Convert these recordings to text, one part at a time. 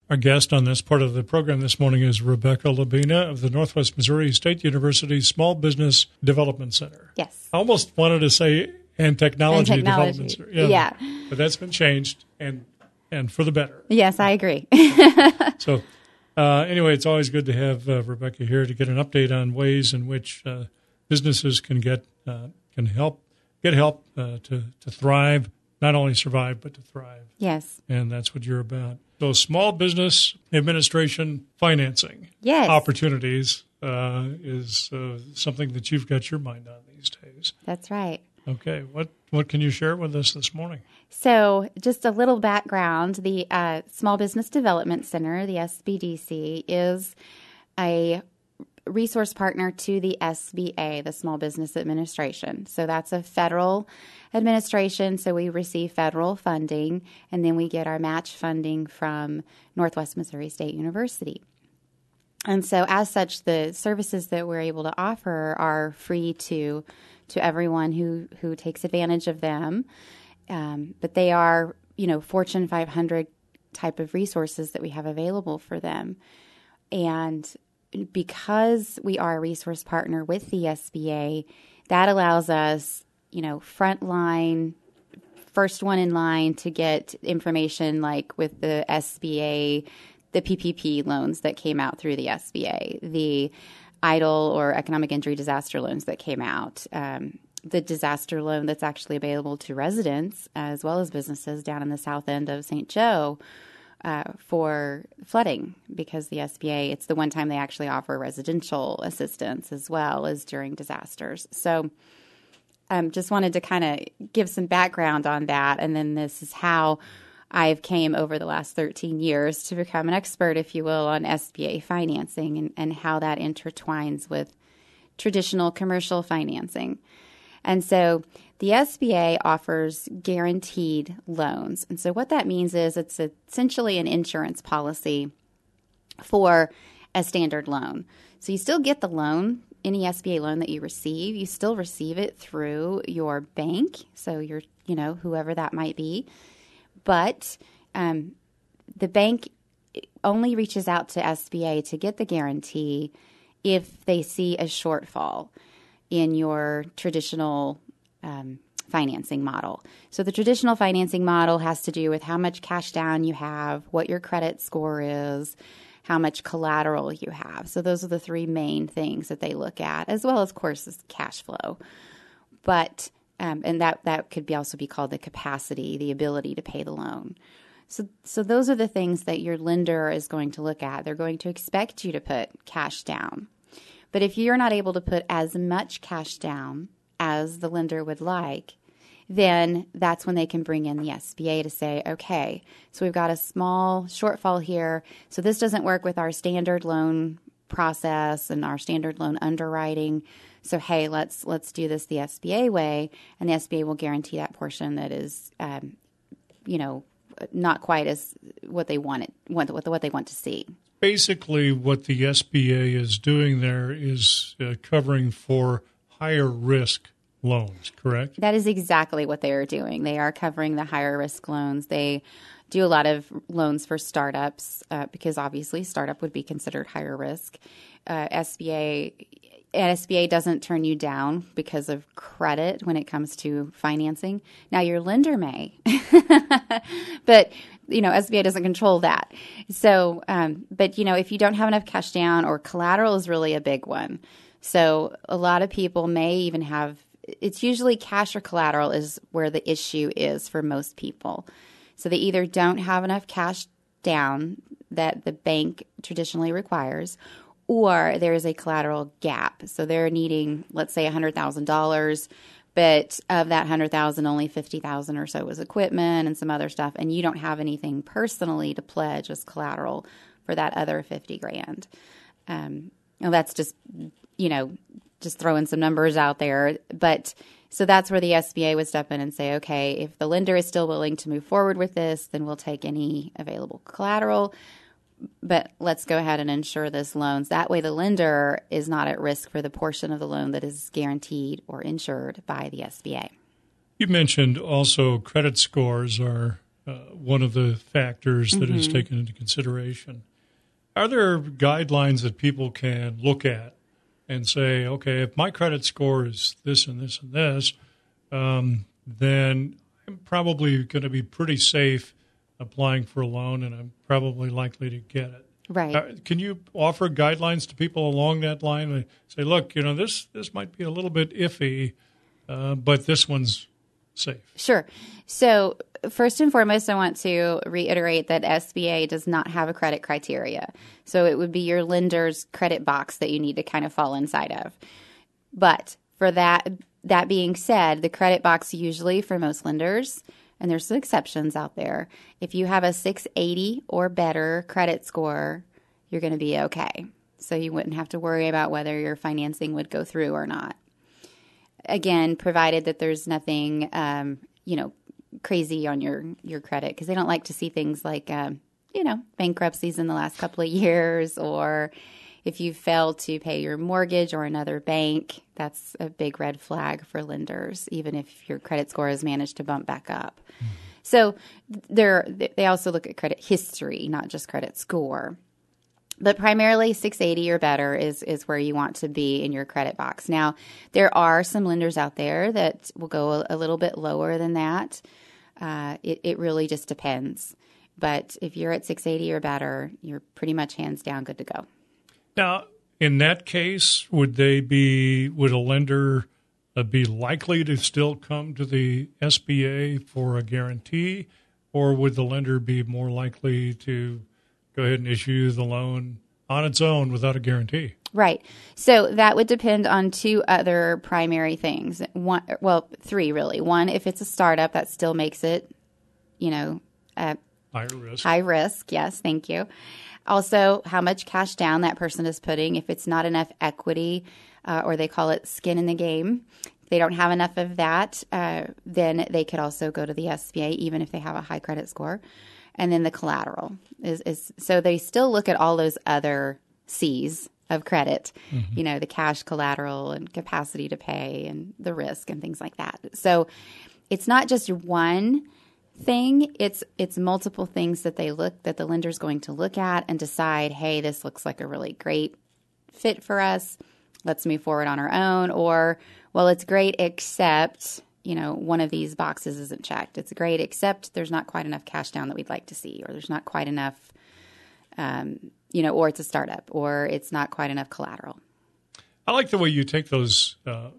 Our guest on this part of the program this morning is Rebecca Labina of the Northwest Missouri State University Small Business Development Center. Yes. I almost wanted to say and Technology Development Center. Yeah. But that's been changed and for the better. Yes, I agree. So anyway, it's always good to have Rebecca here to get an update on ways in which businesses can get help to thrive, not only survive but to thrive. Yes. And that's what you're about. So Small Business Administration financing opportunities is something that you've got your mind on these days. That's right. Okay. What can you share with us this morning? So just a little background. The Small Business Development Center, the SBDC, is a resource partner to the SBA, the Small Business Administration. So that's a federal administration, so we receive federal funding, and then we get our match funding from Northwest Missouri State University. And so as such, the services that we're able to offer are free to everyone who takes advantage of them. But they are, Fortune 500 type of resources that we have available for them. And because we are a resource partner with the SBA, that allows us, frontline, first one in line to get information like with the SBA, the PPP loans that came out through the SBA, the EIDL or economic injury disaster loans that came out, the disaster loan that's actually available to residents as well as businesses down in the south end of St. Joe for flooding, because the SBA, it's the one time they actually offer residential assistance as well as during disasters. So just wanted to kind of give some background on that, and then this is how I've came over the last 13 years to become an expert, if you will, on SBA financing and how that intertwines with traditional commercial financing. And so the SBA offers guaranteed loans. And so what that means is it's essentially an insurance policy for a standard loan. So you still get the loan, any SBA loan that you receive, you still receive it through your bank. So your, whoever that might be. But the bank only reaches out to SBA to get the guarantee if they see a shortfall in your traditional financing model. So the traditional financing model has to do with how much cash down you have, what your credit score is, how much collateral you have. So those are the three main things that they look at, as well as, of course, is cash flow. But and that could also be called the capacity, the ability to pay the loan. So those are the things that your lender is going to look at. They're going to expect you to put cash down. But if you're not able to put as much cash down as the lender would like, then that's when they can bring in the SBA to say, okay, so we've got a small shortfall here. So this doesn't work with our standard loan process and our standard loan underwriting. So, hey, let's do this the SBA way, and the SBA will guarantee that portion that is, not quite as what they want to see. Basically, what the SBA is doing there is covering for higher risk loans, correct? That is exactly what they are doing. They are covering the higher risk loans. They do a lot of loans for startups because obviously startup would be considered higher risk. SBA doesn't turn you down because of credit when it comes to financing. Now, your lender may, but, SBA doesn't control that. So, but, if you don't have enough cash down, or collateral is really a big one. So a lot of people may even have, it's usually cash or collateral is where the issue is for most people. So they either don't have enough cash down that the bank traditionally requires, or there is a collateral gap. So they're needing, let's say, $100,000, but of that $100,000, only $50,000 or so was equipment and some other stuff, and you don't have anything personally to pledge as collateral for that other $50,000. That's just, just throwing some numbers out there. But so that's where the SBA would step in and say, okay, if the lender is still willing to move forward with this, then we'll take any available collateral. But let's go ahead and insure this loan. That way the lender is not at risk for the portion of the loan that is guaranteed or insured by the SBA. You mentioned also credit scores are one of the factors that is taken into consideration. Are there guidelines that people can look at and say, okay, if my credit score is this and this and this, then I'm probably going to be pretty safe applying for a loan, and I'm probably likely to get it. Right. Can you offer guidelines to people along that line and say, look, this might be a little bit iffy, but this one's safe? Sure. So first and foremost, I want to reiterate that SBA does not have a credit criteria. So it would be your lender's credit box that you need to kind of fall inside of. But for that being said, the credit box usually for most lenders, and there's some exceptions out there, if you have a 680 or better credit score, you're going to be okay. So you wouldn't have to worry about whether your financing would go through or not. Again, provided that there's nothing, crazy on your credit, because they don't like to see things like, bankruptcies in the last couple of years, or if you fail to pay your mortgage or another bank, that's a big red flag for lenders, even if your credit score has managed to bump back up. Mm-hmm. So they also look at credit history, not just credit score. But primarily 680 or better is where you want to be in your credit box. Now, there are some lenders out there that will go a little bit lower than that. It really just depends. But if you're at 680 or better, you're pretty much hands down good to go. Now, in that case, would a lender be likely to still come to the SBA for a guarantee, or would the lender be more likely to go ahead and issue the loan on its own without a guarantee? Right. So that would depend on two other primary things. Three really. One, if it's a startup, that still makes it, higher risk. High risk. Yes. Thank you. Also, how much cash down that person is putting. If it's not enough equity, or they call it skin in the game, if they don't have enough of that, then they could also go to the SBA, even if they have a high credit score. And then the collateral is so they still look at all those other C's of credit, the cash, collateral, and capacity to pay, and the risk and things like that. So it's not just one thing, it's multiple things that the lender's going to look at and decide, hey, this looks like a really great fit for us. Let's move forward on our own. Or, well, it's great except, one of these boxes isn't checked. It's great except there's not quite enough cash down that we'd like to see, or there's not quite enough, or it's a startup, or it's not quite enough collateral. I like the way you take those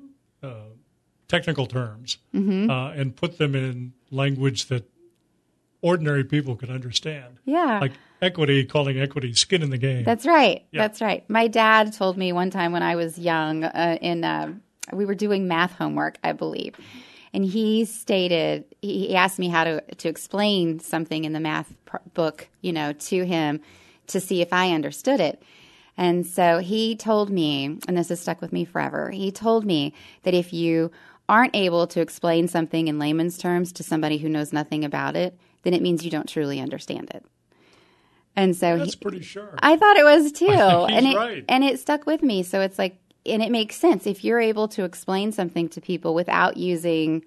technical terms and put them in language that ordinary people could understand. Yeah. Like equity, calling equity skin in the game. That's right. Yeah. That's right. My dad told me one time when I was young, we were doing math homework, I believe. And he asked me how to explain something in the math book, to him to see if I understood it. And so he told me, and this has stuck with me forever, he told me that if you aren't able to explain something in layman's terms to somebody who knows nothing about it, then it means you don't truly understand it. And so that's pretty sharp. I thought it was too. He's right. And it stuck with me. So it's like, and it makes sense. If you're able to explain something to people without using,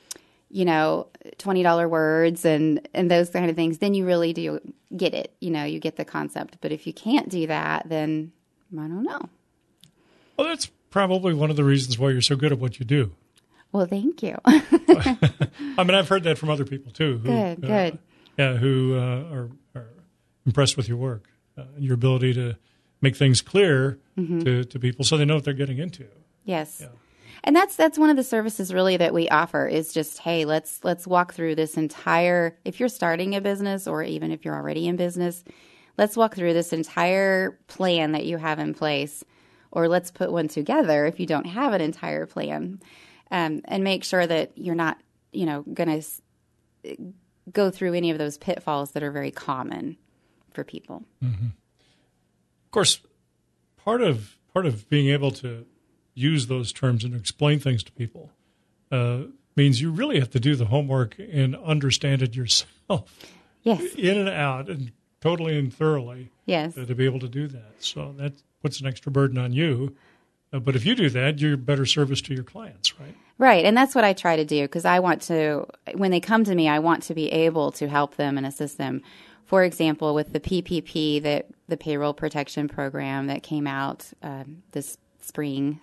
$20 words and those kind of things, then you really do get it. You get the concept. But if you can't do that, then I don't know. Well, that's probably one of the reasons why you're so good at what you do. Well, thank you. I mean, I've heard that from other people too. Good. Who are impressed with your work, your ability to make things clear to people so they know what they're getting into. Yes. Yeah. And that's one of the services really that we offer is just, hey, let's walk through this entire, if you're starting a business or even if you're already in business, let's walk through this entire plan that you have in place, or let's put one together if you don't have an entire plan, and make sure that you're not, going to go through any of those pitfalls that are very common for people. Mm-hmm. Of course, part of being able to use those terms and explain things to people means you really have to do the homework and understand it yourself. Yes. In and out and totally and thoroughly. Yes. To be able to do that. So that puts an extra burden on you But if you do that, you're better service to your clients, right? Right. And that's what I try to do because I want to, when they come to me, I want to be able to help them and assist them. For example, with the PPP, the Payroll Protection Program that came out this spring,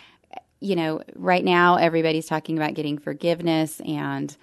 right now everybody's talking about getting forgiveness. And,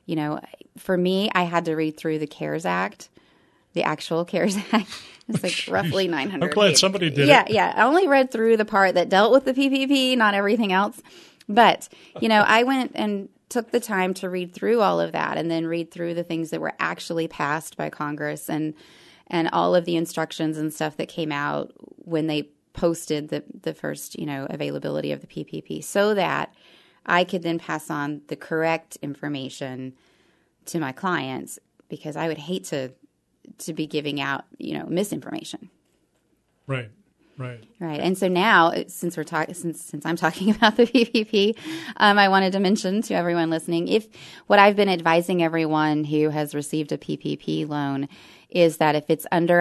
for me, I had to read through the CARES Act, the actual CARES Act. It's like roughly 900 I'm glad pages. somebody did it. it. Yeah. I only read through the part that dealt with the PPP, not everything else. But, I went and took the time to read through all of that and then read through the things that were actually passed by Congress and all of the instructions and stuff that came out when they posted the first, availability of the PPP so that I could then pass on the correct information to my clients because I would hate to be giving out, misinformation. Right. Right. And so now, since I'm talking about the PPP, I wanted to mention to everyone listening, what I've been advising everyone who has received a PPP loan is that if it's under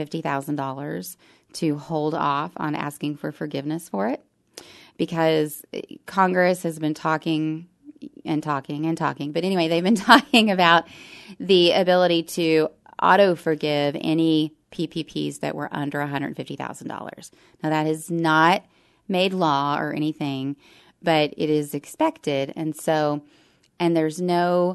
$150,000 to hold off on asking for forgiveness for it, because Congress has been talking and talking and talking. But anyway, they've been talking about the ability to auto forgive any PPPs that were under $150,000. Now, that is not made law or anything, but it is expected. And there's no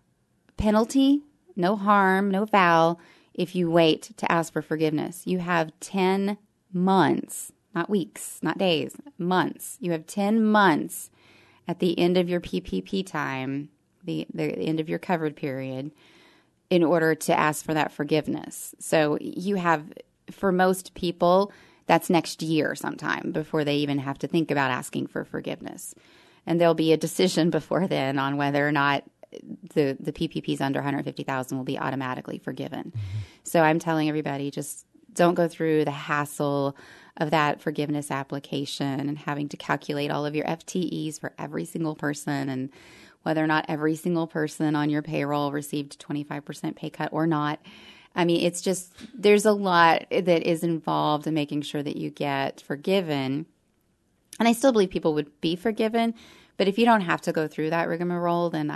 penalty, no harm, no foul if you wait to ask for forgiveness. You have 10 months, not weeks, not days, months. You have 10 months at the end of your PPP time, the end of your covered period, in order to ask for that forgiveness. So you have, for most people, that's next year sometime before they even have to think about asking for forgiveness. And there'll be a decision before then on whether or not the PPPs under $150,000 will be automatically forgiven. Mm-hmm. So I'm telling everybody, just don't go through the hassle of that forgiveness application and having to calculate all of your FTEs for every single person and whether or not every single person on your payroll received 25% pay cut or not. I mean, it's just, there's a lot that is involved in making sure that you get forgiven. And I still believe people would be forgiven, but if you don't have to go through that rigmarole, then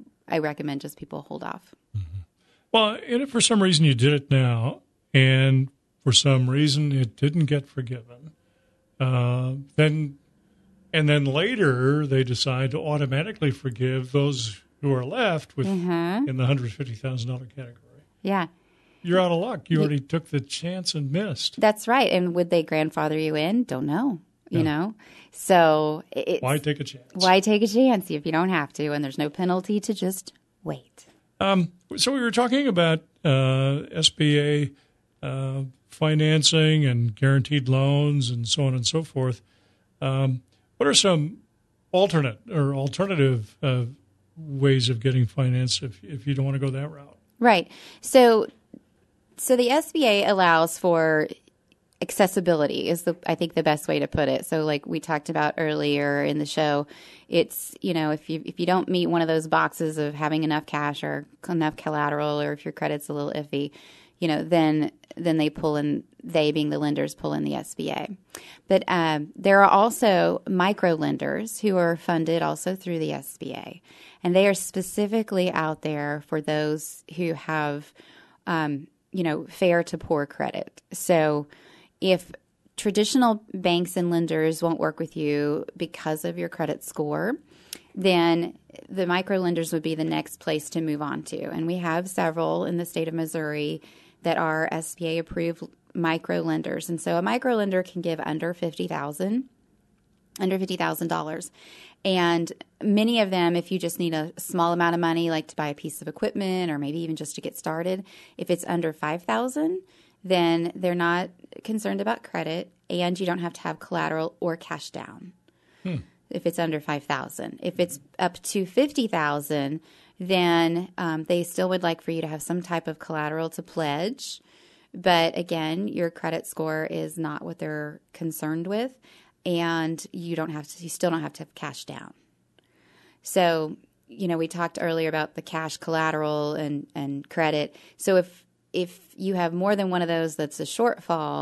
I recommend just people hold off. Mm-hmm. Well, and if for some reason you did it now, and for some reason it didn't get forgiven, then later they decide to automatically forgive those who are left with in the $150,000 category. Yeah. You're out of luck. You already took the chance and missed. That's right. And would they grandfather you in? Don't know. You know? So why take a chance? Why take a chance if you don't have to and there's no penalty to just wait? So we were talking about SBA financing and guaranteed loans and so on and so forth. What are some alternative ways of getting finance if you don't want to go that route? Right. So the SBA allows for accessibility is I think the best way to put it. So like we talked about earlier in the show, it's, if you don't meet one of those boxes of having enough cash or enough collateral, or if your credit's a little iffy, then they pull in, they being the lenders, pull in the SBA. But there are also micro lenders who are funded also through the SBA. And they are specifically out there for those who have, fair to poor credit. So if traditional banks and lenders won't work with you because of your credit score, then the micro lenders would be the next place to move on to. And we have several in the state of Missouri that are SBA approved micro lenders. And so a micro lender can give under $50,000. And many of them, if you just need a small amount of money, like to buy a piece of equipment or maybe even just to get started, if it's under $5,000, then they're not concerned about credit and you don't have to have collateral or cash down. If it's under $5,000. If it's up to $50,000, then they still would like for you to have some type of collateral to pledge. But again, your credit score is not what they're concerned with, and you still don't have to have cash down. So, we talked earlier about the cash collateral and credit. So if you have more than one of those that's a shortfall,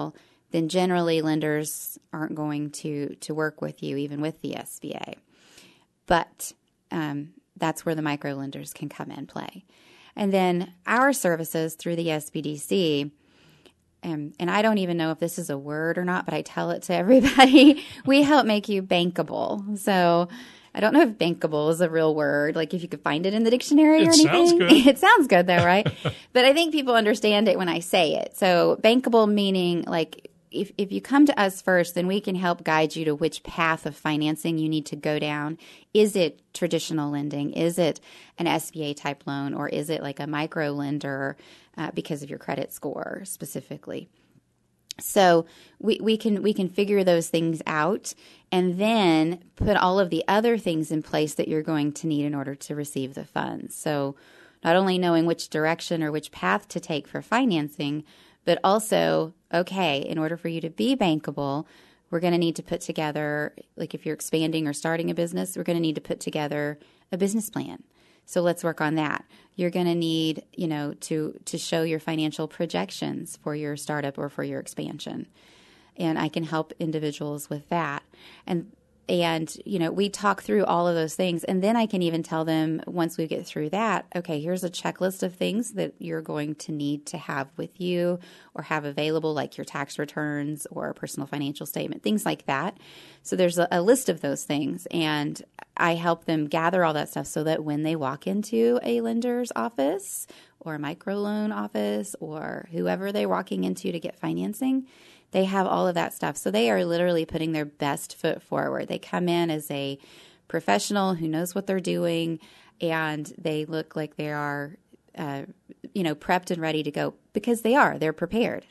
then generally lenders aren't going to work with you, even with the SBA. But that's where the micro lenders can come and play. And then our services through the SBDC, and I don't even know if this is a word or not, but I tell it to everybody, we help make you bankable. So I don't know if bankable is a real word, like if you could find it in the dictionary or anything. Sounds good. It sounds good though, right? But I think people understand it when I say it. So bankable meaning like if you come to us first, then we can help guide you to which path of financing you need to go down. Is it traditional lending? Is it an SBA type loan? Or is it like a micro lender because of your credit score specifically? So we can figure those things out and then put all of the other things in place that you're going to need in order to receive the funds. So not only knowing which direction or which path to take for financing, but also, okay, in order for you to be bankable, we're going to need to put together, like if you're expanding or starting a business, we're going to need to put together a business plan. So let's work on that. You're going to need, to show your financial projections for your startup or for your expansion. And I can help individuals with that. And we talk through all of those things. And then I can even tell them once we get through that, okay, here's a checklist of things that you're going to need to have with you or have available, like your tax returns or a personal financial statement, things like that. So there's a list of those things. And I help them gather all that stuff so that when they walk into a lender's office or a microloan office or whoever they're walking into to get financing, they have all of that stuff. So they are literally putting their best foot forward. They come in as a professional who knows what they're doing, and they look like they are, prepped and ready to go because they are. They're prepared.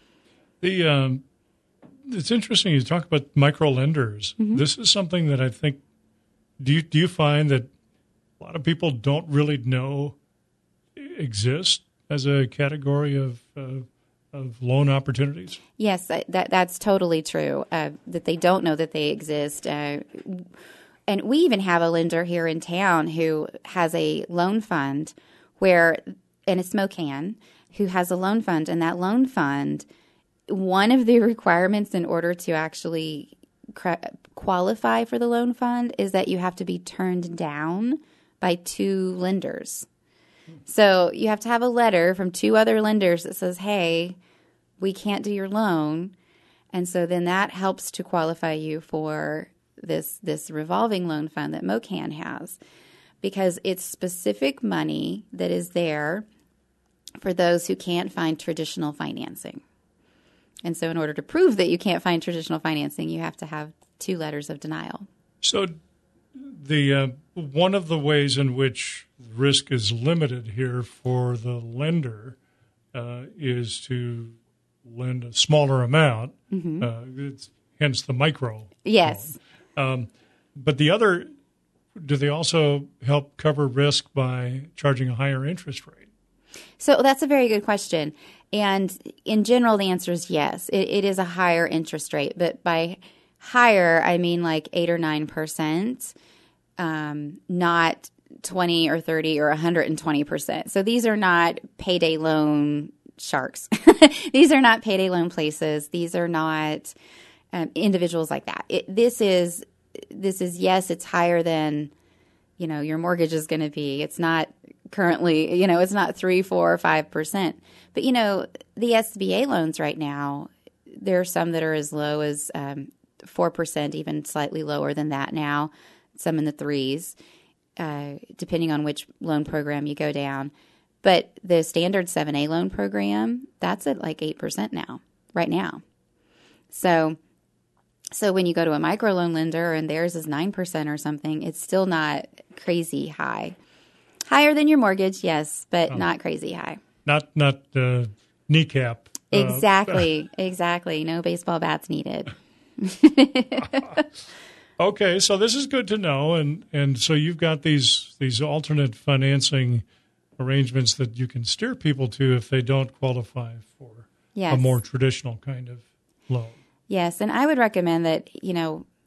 It's interesting you talk about micro lenders. Mm-hmm. This is something that I think. Do you find that a lot of people don't really know exist as a category of loan opportunities? Yes, that's totally true, that they don't know that they exist. And we even have a lender here in town who has a loan fund and it's Mocan, who has a loan fund. And that loan fund, one of the requirements in order to actually qualify for the loan fund is that you have to be turned down by 2 lenders. So you have to have a letter from 2 other lenders that says, hey, we can't do your loan. And so then that helps to qualify you for this revolving loan fund that Mocan has, because it's specific money that is there for those who can't find traditional financing. And so in order to prove that you can't find traditional financing, you have to have 2 letters of denial. So the one of the ways in which risk is limited here for the lender is to lend a smaller amount. Mm-hmm. Hence the micro. Yes. But do they also help cover risk by charging a higher interest rate? So that's a very good question. And in general, the answer is yes. It is a higher interest rate. But by higher, I mean like 8 or 9%, not 20 or 30 or 120%. So these are not payday loan sharks. These are not payday loan places. These are not individuals like that. This is yes, it's higher than your mortgage is going to be. It's not currently, it's not 3, 4, or 5%. But the SBA loans right now, there are some that are as low as 4%, even slightly lower than that now. Some in the 3s, depending on which loan program you go down. But the standard 7A loan program, that's at like 8% now, right now. So when you go to a microloan lender and theirs is 9% or something, it's still not crazy high. Higher than your mortgage, yes, but not crazy high. Not kneecap. Exactly. No baseball bats needed. Okay, so this is good to know, and so you've got these alternate financing arrangements that you can steer people to if they don't qualify for a more traditional kind of loan. Yes, and I would recommend that,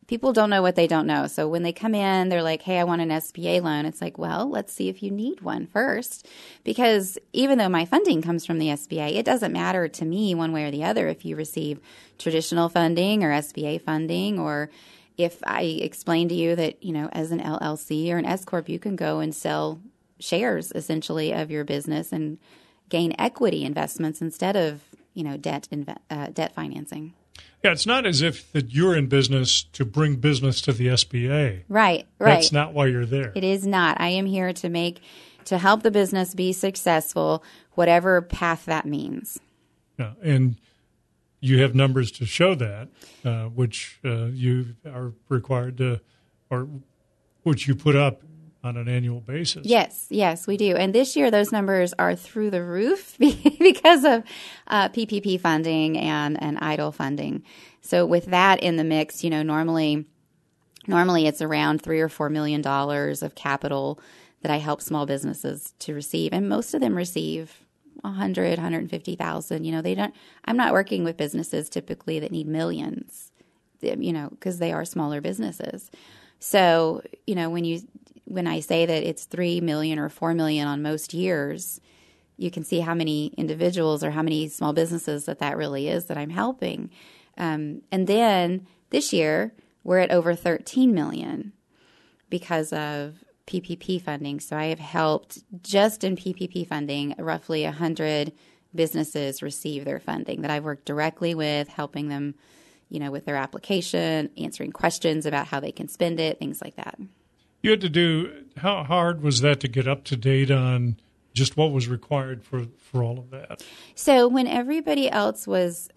people don't know what they don't know. So when they come in, they're like, hey, I want an SBA loan. It's like, well, let's see if you need one first. Because even though my funding comes from the SBA, it doesn't matter to me one way or the other if you receive traditional funding or SBA funding, or if I explain to you that, as an LLC or an S Corp, you can go and sell shares essentially of your business and gain equity investments instead of, debt financing. Yeah, it's not as if that you're in business to bring business to the SBA. Right. That's not why you're there. It is not. I am here to help the business be successful, whatever path that means. Yeah, and you have numbers to show that, which you are required to, or which you put up on an annual basis. Yes, we do. And this year, those numbers are through the roof because of PPP funding and EIDL funding. So with that in the mix, normally it's around $3 or $4 million of capital that I help small businesses to receive, and most of them receive 100, 150,000. They don't. I'm not working with businesses typically that need millions, because they are smaller businesses. So when I say that it's 3 million or 4 million on most years, you can see how many individuals or how many small businesses that really is that I'm helping. And then this year, we're at over 13 million because of PPP funding. So I have helped, just in PPP funding, roughly 100 businesses receive their funding that I've worked directly with, helping them, with their application, answering questions about how they can spend it, things like that. You had to do, how hard was that to get up to date on just what was required for all of that? So when everybody else was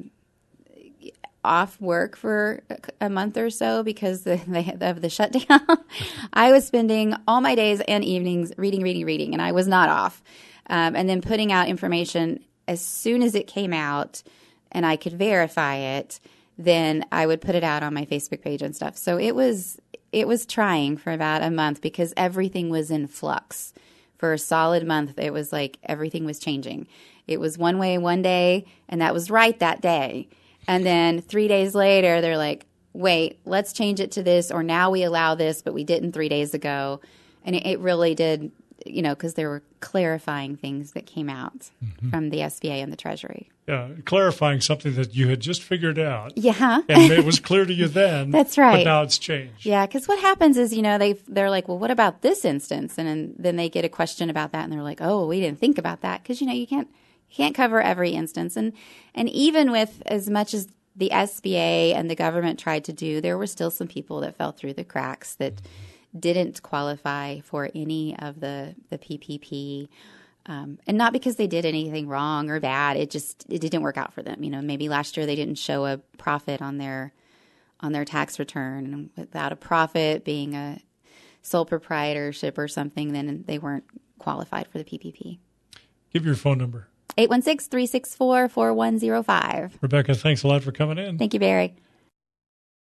off work for a month or so because of the shutdown, I was spending all my days and evenings reading, and I was not off. And then putting out information as soon as it came out and I could verify it, then I would put it out on my Facebook page and stuff. So it was trying for about a month because everything was in flux. For a solid month, it was like everything was changing. It was one way one day, and that was right that day. And then 3 days later, they're like, wait, let's change it to this, or now we allow this, but we didn't 3 days ago. And it really did, because there were clarifying things that came out from the SBA and the Treasury. Yeah, clarifying something that you had just figured out. Yeah. And it was clear to you then. That's right. But now it's changed. Yeah, because what happens is, they're like, well, what about this instance? And then they get a question about that, and they're like, oh, we didn't think about that. Because, you can't cover every instance. And even with as much as the SBA and the government tried to do, there were still some people that fell through the cracks that didn't qualify for any of the PPP. And not because they did anything wrong or bad. It didn't work out for them. Maybe last year they didn't show a profit on their tax return. And without a profit, being a sole proprietorship or something, then they weren't qualified for the PPP. Give your phone number. 816-364-4105. Rebecca, thanks a lot for coming in. Thank you, Barry.